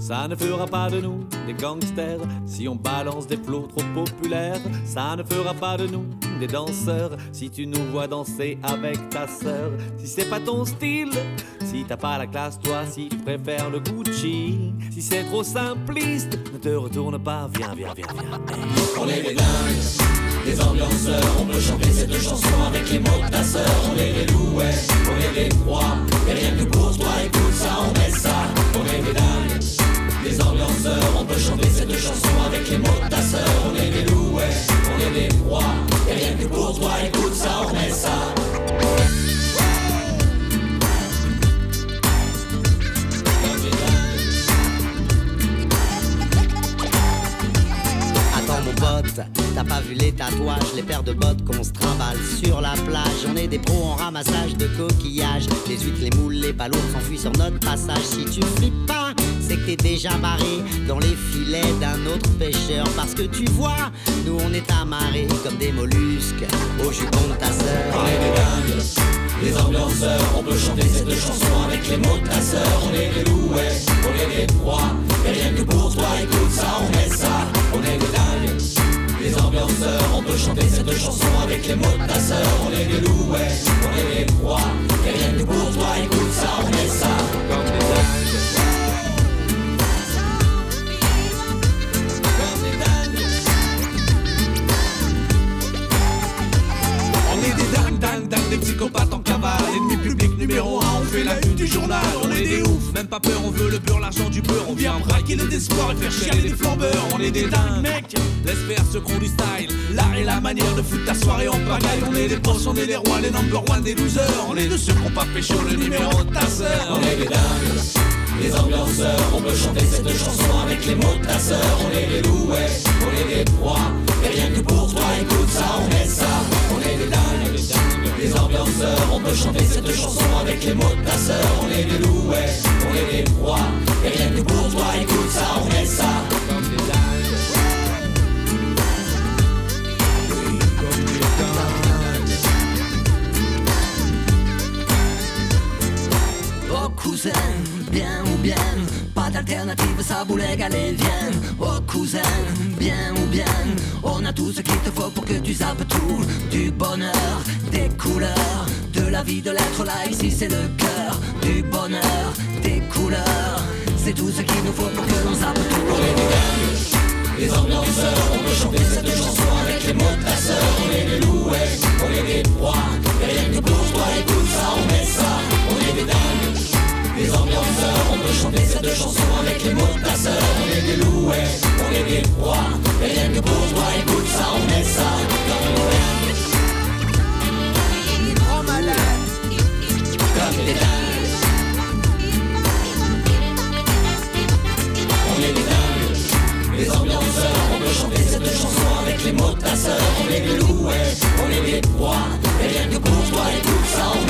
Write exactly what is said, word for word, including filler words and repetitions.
Ça ne fera pas de nous des gangsters si on balance des flots trop populaires. Ça ne fera pas de nous des danseurs si tu nous vois danser avec ta sœur. Si c'est pas ton style, si t'as pas la classe, toi, si tu préfères le Gucci, si c'est trop simpliste, ne te retourne pas, viens, viens, viens, viens. On est les dingues, les ambianceurs, on peut chanter cette chanson avec les mots de ta sœur. On est les louets, on est les proies, et rien que pour toi, écoute ça, on met ça. On est les dingues, les ambianceurs, on peut chanter cette chanson avec les mots de ta sœur. On est les louets, on est les proies, et rien que pour toi, écoute ça, on met ça. Mon pote, t'as pas vu les tatouages, les paires de bottes qu'on se trimballe sur la plage. On est des pros en ramassage de coquillages. Les huîtres, les moules, les balourdes s'enfuient sur notre passage. Si tu flippes pas, c'est que t'es déjà barré dans les filets d'un autre pêcheur. Parce que tu vois, nous on est amarrés comme des mollusques au jupon de ta sœur. On est des dingues, les ambianceurs, on peut chanter cette chanson avec les mots de ta sœur. On est des louets, on est des proies, et rien que pour toi, écoute ça, on met ça. On est des dingues, les ambianceurs, on peut chanter cette chanson avec les mots de ta sœur. On est des louets, on est des proies, et rien que pour toi, écoute ça, on met ça. Comme des dingues, comme des dingues. On est des dingues, dingues, dingues, des psychopathes en cavale. Ennemi public numéro un, on fait la une du journal. On est des oufs, même pas peur, on veut le beurre, l'argent du beurre. On vient braquer le désespoir et faire chialer les flambeurs. On est des dingues, mec, laisse faire ce qu'on du style. L'art et la manière de foutre ta soirée en pagaille. On est des boss, on est les rois, les number one des losers. On est de ceux qui ont pas pécho le numéro de ta sœur. On est des dingues, les ambianceurs, on peut chanter cette chanson avec les mots de ta sœur. On est des louets, on est des proies, et rien que pour toi, écoute ça, on met ça. On est des dingues, les ambianceurs, on peut chanter cette chanson avec les mots de ta sœur. On est des louets, on est des proies, et rien que pour toi, écoute ça, on met ça. Comme des dingues. Oui, comme des dingues. Oh cousin, bien ou bien, pas d'alternative, ça boule égal et viens. Oh cousin, bien ou bien, on a tout ce qu'il te faut pour que tu zappes tout. Du bonheur, des couleurs, de la vie, de l'être là, ici c'est le cœur. Du bonheur, des couleurs, c'est tout ce qu'il nous faut pour que l'on zappe tout. On est des dingues, les ambianceurs, on peut chanter cette chanson avec les mots de ta sœur. On est des louets, on est des proies, et rien que pour toi, écoute ça, on met ça. On est des dingues, les ambianceurs, on peut chanter cette chanson avec les mots de ta sœur. On est des louets, on est des proies, et rien que pour toi, écoute ça, on met ça. Comme des dingues, Grand malade, comme des dingues. On est des dingues, les ambianceurs, on peut chanter cette chanson avec les mots de ta sœur. On est des louets, on est des proies, et rien que pour toi, écoute ça, on